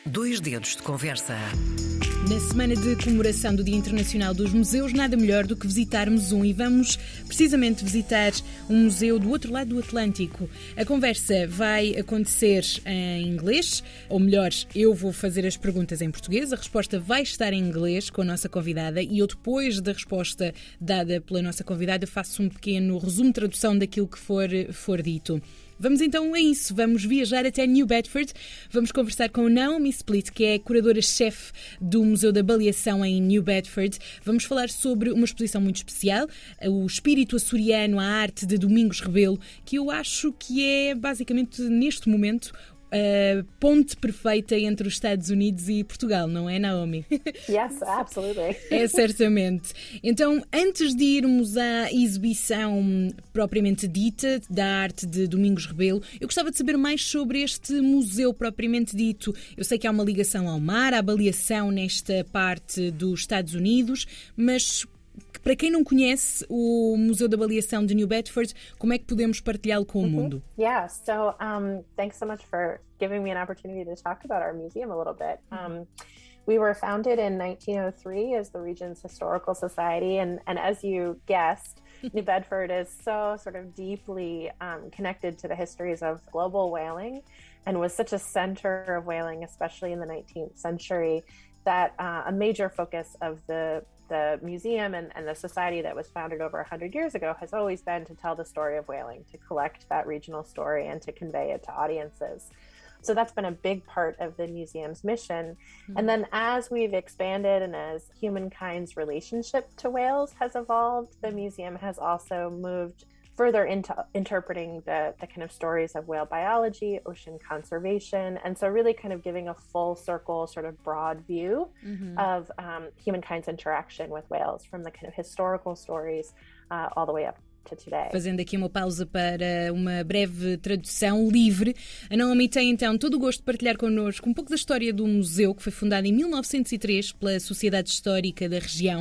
Dois dedos de conversa. Na semana de comemoração do Dia Internacional dos Museus, nada melhor do que visitarmos um, e vamos precisamente visitar um museu do outro lado do Atlântico. A conversa vai acontecer em inglês, ou melhor, eu vou fazer as perguntas em português, a resposta vai estar em inglês com a nossa convidada e eu, depois da resposta dada pela nossa convidada, faço um pequeno resumo, tradução daquilo que for dito. Vamos então a isso, vamos viajar até New Bedford, vamos conversar com Naomi Split, que é curadora-chefe do Museu da Baleação em New Bedford. Vamos falar sobre uma exposição muito especial, o espírito açoriano, a arte de Domingos Rebelo, que eu acho que é basicamente neste momento a ponte perfeita entre os Estados Unidos e Portugal, não é, Naomi? Yes, absolutely. É, certamente. Então, antes de irmos à exibição propriamente dita da arte de Domingos Rebelo, eu gostava de saber mais sobre este museu propriamente dito. Eu sei que há uma ligação ao mar, à baleação nesta parte dos Estados Unidos, mas para quem não conhece o Museu da Baleação de New Bedford, como é que podemos partilhá-lo com o mundo? Yeah, so thanks so much for giving me an opportunity to talk about our museum a little bit. We were founded in 1903 as the region's historical society, and as you guessed, New Bedford is so sort of deeply connected to the histories of global whaling and was such a center of whaling, especially in the 19th century, that a major focus of the museum and the society that was founded over 100 years ago has always been to tell the story of whaling, to collect that regional story and to convey it to audiences. So that's been a big part of the museum's mission. And then as we've expanded and as humankind's relationship to whales has evolved, the museum has also moved further into interpreting the kind of stories of whale biology, ocean conservation, and so really kind of giving a full circle, sort of broad view of humankind's interaction with whales, from the kind of historical stories all the way up to today. Fazendo aqui uma pausa para uma breve tradução livre, a Naomi tem então todo o gosto de partilhar connosco um pouco da história do museu, que foi fundado em 1903 pela Sociedade Histórica da região.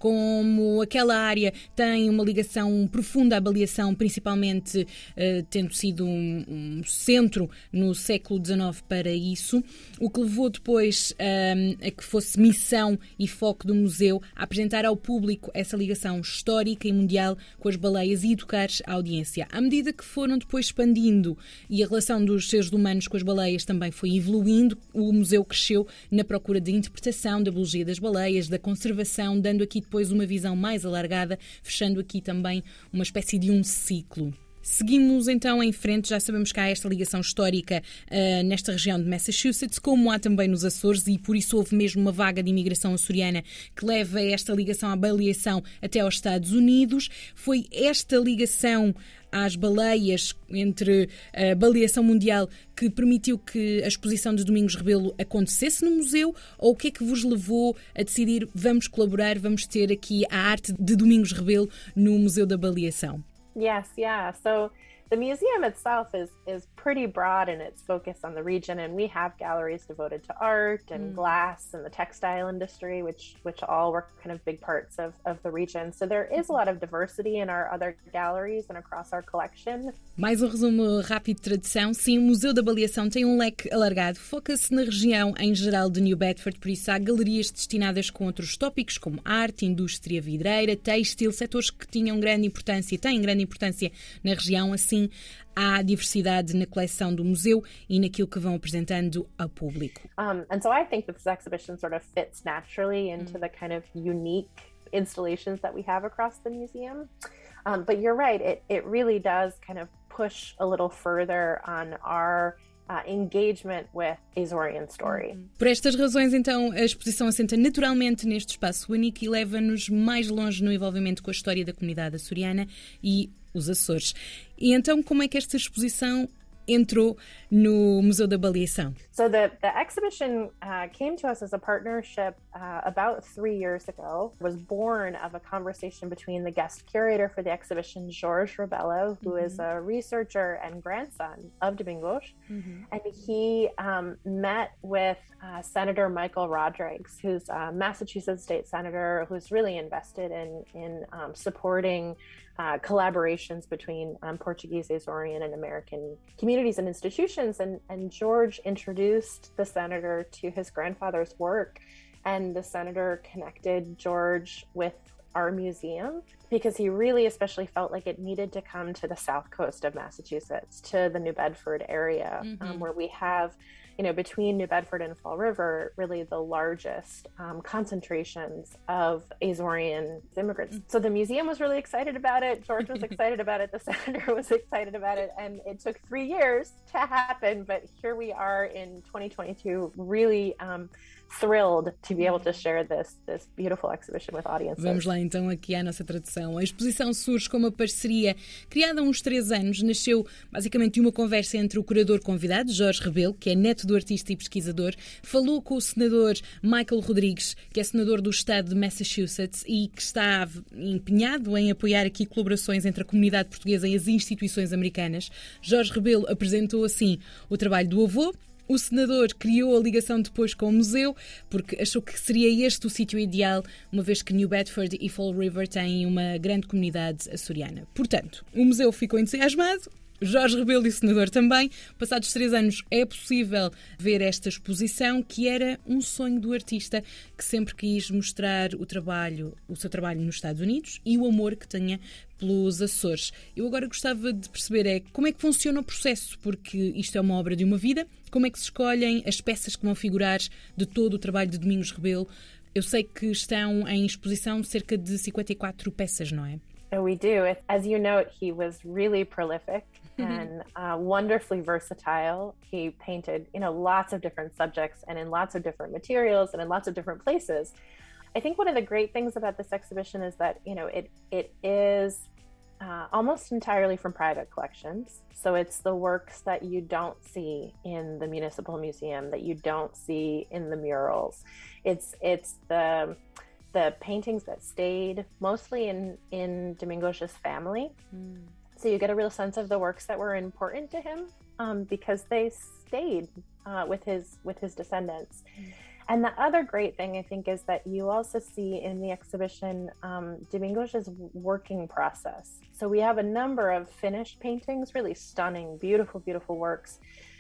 Como aquela área tem uma ligação profunda à baleação, principalmente tendo sido um centro no século XIX para isso, o que levou depois a que fosse missão e foco do museu a apresentar ao público essa ligação histórica e mundial com as baleias e educar a audiência. À medida que foram depois expandindo e a relação dos seres humanos com as baleias também foi evoluindo, o museu cresceu na procura de interpretação da biologia das baleias, da conservação, dando aqui depois uma visão mais alargada, fechando aqui também uma espécie de um ciclo. Seguimos então em frente, já sabemos que há esta ligação histórica nesta região de Massachusetts, como há também nos Açores, e por isso houve mesmo uma vaga de imigração açoriana que leva esta ligação à baleação até aos Estados Unidos. Foi esta ligação às baleias, entre a baleação mundial, que permitiu que a exposição de Domingos Rebelo acontecesse no museu, ou o que é que vos levou a decidir, vamos colaborar, vamos ter aqui a arte de Domingos Rebelo no Museu da Baleação? Yes, yeah. So the museum itself is pretty broad in its focus on the region, and we have galleries devoted to art and glass and the textile industry, which all were kind of big parts of the region. So there is a lot of diversity in our other galleries and across our collection. Mais um resumo rápido de tradução. Sim, o Museu da Baleação tem um leque alargado, foca-se na região em geral de New Bedford, por isso há galerias destinadas com outros tópicos como arte, indústria vidreira, têxtil, setores que tinham grande importância e têm grande importância na região. Assim, há diversidade na coleção do museu e naquilo que vão apresentando ao público. And so I think that this exhibition sort of fits naturally into the kind of unique installations that we have across the museum. But you're right, it really does kind of push a little further on our engagement with Azorian story. Por estas razões, então, a exposição assenta naturalmente neste espaço único e leva-nos mais longe no envolvimento com a história da comunidade açoriana e os Açores. E então, como é que esta exposição entrou no Museu da Baleação? So the exhibition came to us as a partnership about 3 years ago. It was born of a conversation between the guest curator for the exhibition, Jorge Rebelo, who is a researcher and grandson of Domingos. And he met with Senator Michael Rodrigues, who's a Massachusetts state senator who's really invested in supporting collaborations between Portuguese, Azorian, and American communities communities and institutions. And George introduced the senator to his grandfather's work, and the senator connected George with our museum because he really especially felt like it needed to come to the south coast of Massachusetts, to the New Bedford area, where we have, between New Bedford and Fall River, really the largest concentrations of Azorean immigrants. So the museum was really excited about it. George was excited about it. The senator was excited about it. And it took 3 years to happen. But here we are in 2022, really thrilled to be able to share this beautiful exhibition with audiences. Vamos lá então aqui à nossa tradução. A exposição surge como uma parceria criada há uns 3 anos. Nasceu basicamente de uma conversa entre o curador convidado, Jorge Rebelo, que é neto do artista e pesquisador, falou com o senador Michael Rodrigues, que é senador do estado de Massachusetts e que está empenhado em apoiar aqui colaborações entre a comunidade portuguesa e as instituições americanas. Jorge Rebelo apresentou assim o trabalho do avô. O senador criou a ligação depois com o museu porque achou que seria este o sítio ideal, uma vez que New Bedford e Fall River têm uma grande comunidade açoriana. Portanto, o museu ficou entusiasmado, Jorge Rebelo e o senador também. Passados 3 anos é possível ver esta exposição, que era um sonho do artista, que sempre quis mostrar o seu trabalho nos Estados Unidos e o amor que tinha pelos Açores. Eu agora gostava de perceber como é que funciona o processo, porque isto é uma obra de uma vida. Como é que se escolhem as peças que vão figurar de todo o trabalho de Domingos Rebelo? Eu sei que estão em exposição cerca de 54 peças, não é? Oh, we do. As you note, he was really prolific and wonderfully versatile. He painted, lots of different subjects and in lots of different materials and in lots of different places. I think one of the great things about this exhibition is that, it is almost entirely from private collections. So it's the works that you don't see in the Municipal Museum, that you don't see in the murals. It's the paintings that stayed mostly in Domingos' family. So you get a real sense of the works that were important to him because they stayed with his descendants. And the other great thing, I think, is that you also see in the exhibition Domingos' working process. So we have a number of finished paintings, really stunning, beautiful, beautiful works.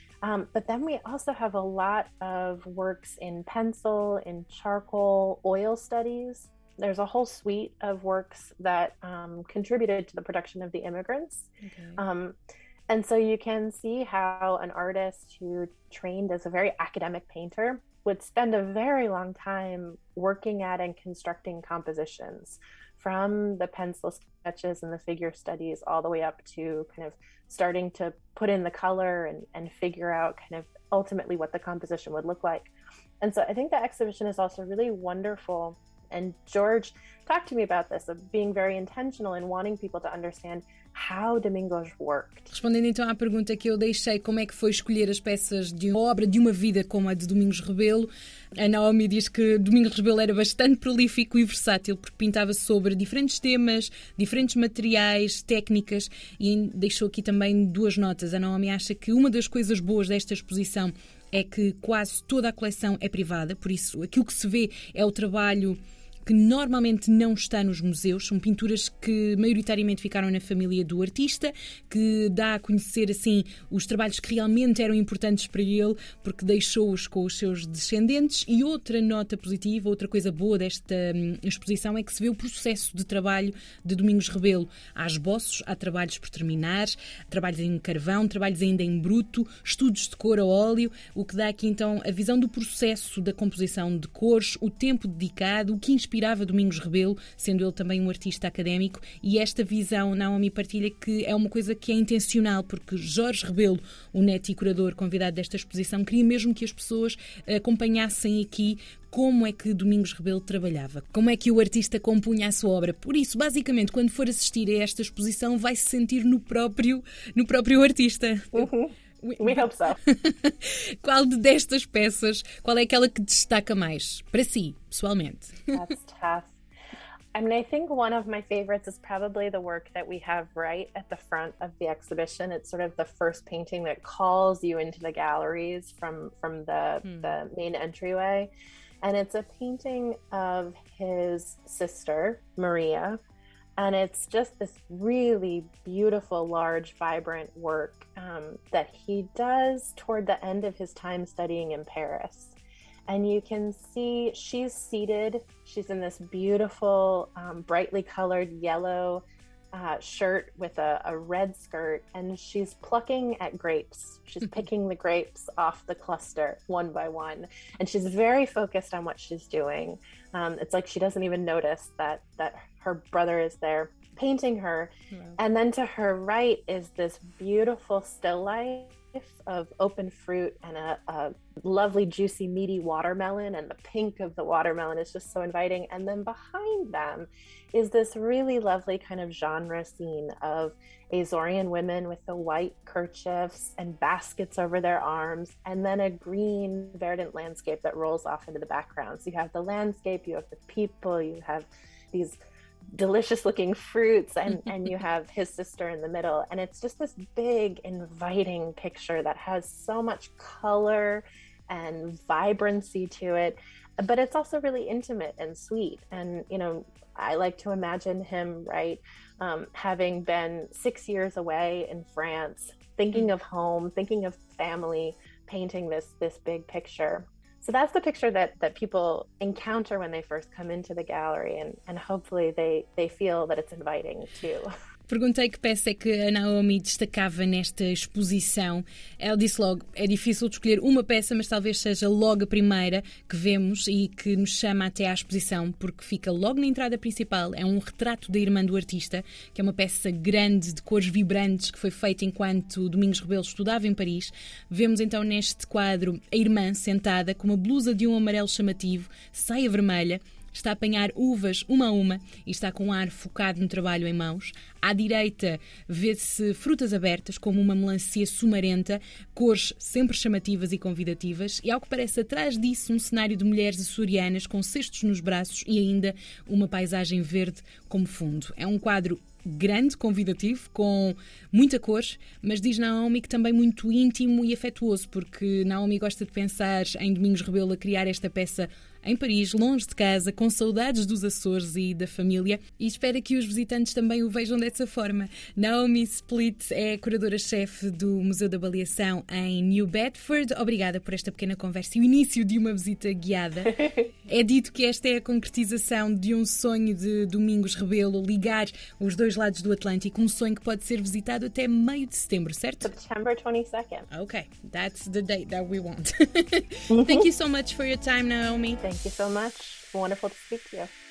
But then we also have a lot of works in pencil, in charcoal, oil studies. There's a whole suite of works that contributed to the production of The Immigrants. Okay. And so you can see how an artist who trained as a very academic painter would spend a very long time working at and constructing compositions, from the pencil sketches and the figure studies all the way up to kind of starting to put in the color and figure out kind of ultimately what the composition would look like. And so I think the exhibition is also really wonderful. And George talked to me about this, of being very intentional in wanting people to understand how Domingos worked. Respondendo então à pergunta que eu deixei, como é que foi escolher as peças de uma obra de uma vida como a de Domingos Rebelo, a Naomi diz que Domingos Rebelo era bastante prolífico e versátil, porque pintava sobre diferentes temas, diferentes materiais, técnicas, e deixou aqui também 2 notas. A Naomi acha que uma das coisas boas desta exposição é que quase toda a coleção é privada, por isso aquilo que se vê é o trabalho que normalmente não está nos museus. São pinturas que maioritariamente ficaram na família do artista, que dá a conhecer assim os trabalhos que realmente eram importantes para ele, porque deixou-os com os seus descendentes. E outra nota positiva, outra coisa boa desta exposição é que se vê o processo de trabalho de Domingos Rebelo. Há esboços, há trabalhos por terminar, trabalhos em carvão, trabalhos ainda em bruto, estudos de cor a óleo, o que dá aqui então a visão do processo da composição de cores, o tempo dedicado, o que inspirava Domingos Rebelo, sendo ele também um artista académico, e esta visão Naomi partilha que é uma coisa que é intencional, porque Jorge Rebelo, o neto e curador convidado desta exposição, queria mesmo que as pessoas acompanhassem aqui como é que Domingos Rebelo trabalhava, como é que o artista compunha a sua obra. Por isso, basicamente, quando for assistir a esta exposição, vai se sentir no próprio artista. We hope so. Qual destas peças, qual é aquela que destaca mais para si, pessoalmente? That's tough. I mean, I think one of my favorites is probably the work that we have right at the front of the exhibition. It's sort of the first painting that calls you into the galleries from the main entryway. And it's a painting of his sister, Maria, And it's just this really beautiful, large, vibrant work that he does toward the end of his time studying in Paris. And you can see she's seated. She's in this beautiful, brightly colored yellow shirt with a red skirt, and she's plucking at grapes. She's picking the grapes off the cluster one by one, and she's very focused on what she's doing. It's like she doesn't even notice that her brother is there painting her. And then to her right is this beautiful still life of open fruit and a lovely, juicy, meaty watermelon, and the pink of the watermelon is just so inviting. And then behind them is this really lovely kind of genre scene of Azorian women with the white kerchiefs and baskets over their arms, and then a green, verdant landscape that rolls off into the background. So you have the landscape, you have the people, you have these delicious looking fruits, and you have his sister in the middle, and it's just this big inviting picture that has so much color and vibrancy to it, but it's also really intimate and sweet. And I like to imagine him, right, having been 6 years away in France, thinking of home, thinking of family, painting this big picture. So that's the picture that people encounter when they first come into the gallery, and hopefully they feel that it's inviting too. Perguntei que peça é que a Naomi destacava nesta exposição. Ela disse logo, é difícil de escolher uma peça, mas talvez seja logo a primeira que vemos e que nos chama até à exposição, porque fica logo na entrada principal. É um retrato da irmã do artista, que é uma peça grande, de cores vibrantes, que foi feita enquanto Domingos Rebelo estudava em Paris. Vemos então neste quadro a irmã sentada com uma blusa de um amarelo chamativo, saia vermelha. Está a apanhar uvas uma a uma e está com um ar focado no trabalho em mãos. À direita vê-se frutas abertas, como uma melancia sumarenta, cores sempre chamativas e convidativas. E ao que parece atrás disso um cenário de mulheres açorianas com cestos nos braços e ainda uma paisagem verde como fundo. É um quadro grande, convidativo, com muita cor, mas diz Naomi que também muito íntimo e afetuoso, porque Naomi gosta de pensar em Domingos Rebelo a criar esta peça em Paris, longe de casa, com saudades dos Açores e da família, e espera que os visitantes também o vejam dessa forma. Naomi Split é curadora-chefe do Museu da Baleação em New Bedford. Obrigada por esta pequena conversa e o início de uma visita guiada. É dito que esta é a concretização de um sonho de Domingos Rebelo, ligar os dois lados do Atlântico, um sonho que pode ser visitado até meio de setembro, certo? September 22nd. Okay, that's the date that we want. Thank you so much for your time, Naomi. Thank you so much. Wonderful to speak to you.